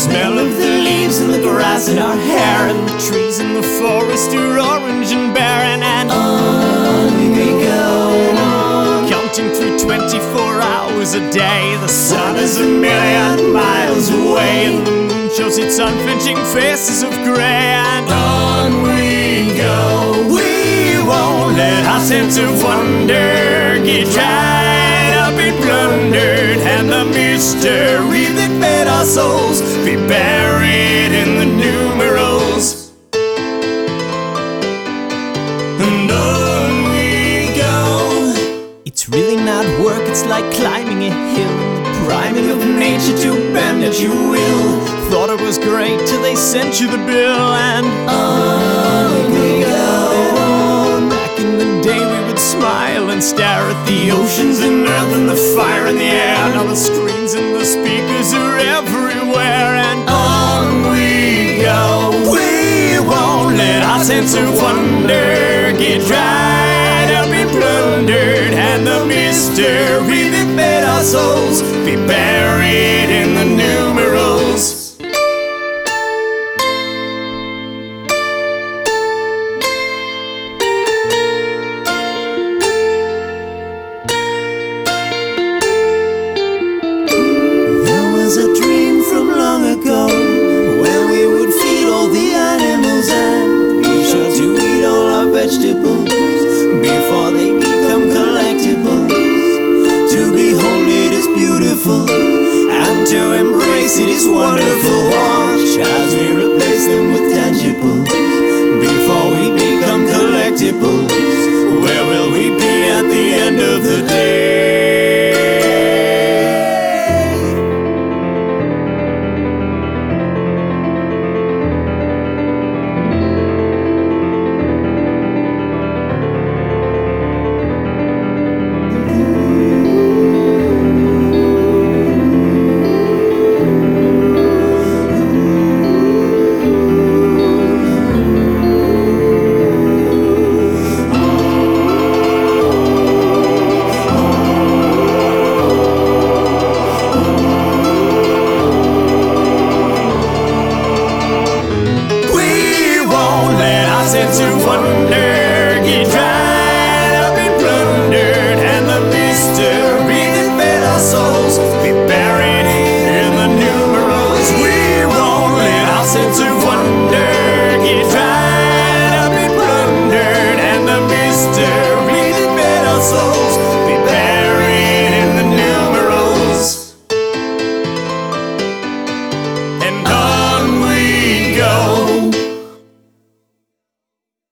smell of the leaves and the grass in our hair, and the trees in the forest are orange and barren. And on we go, counting through 24 hours a day. The sun is a million miles away, and the moon shows its unflinching faces of grey. And on we go, we won't let our sense of wonder get dried up and plundered, and the mystery that fed our souls be buried in the numerals. And on we go. It's really not work, it's like climbing a hill, the priming of nature to bend at your will. Thought it was great till they sent you the bill. And on we go. Back in the day we would smile and stare at the oceans and earth and the fire in the air. Now the screens and the speakers are everywhere. And on we go, we won't let our sense of wonder get dried up and plundered, and the mystery that fed our souls be buried in the new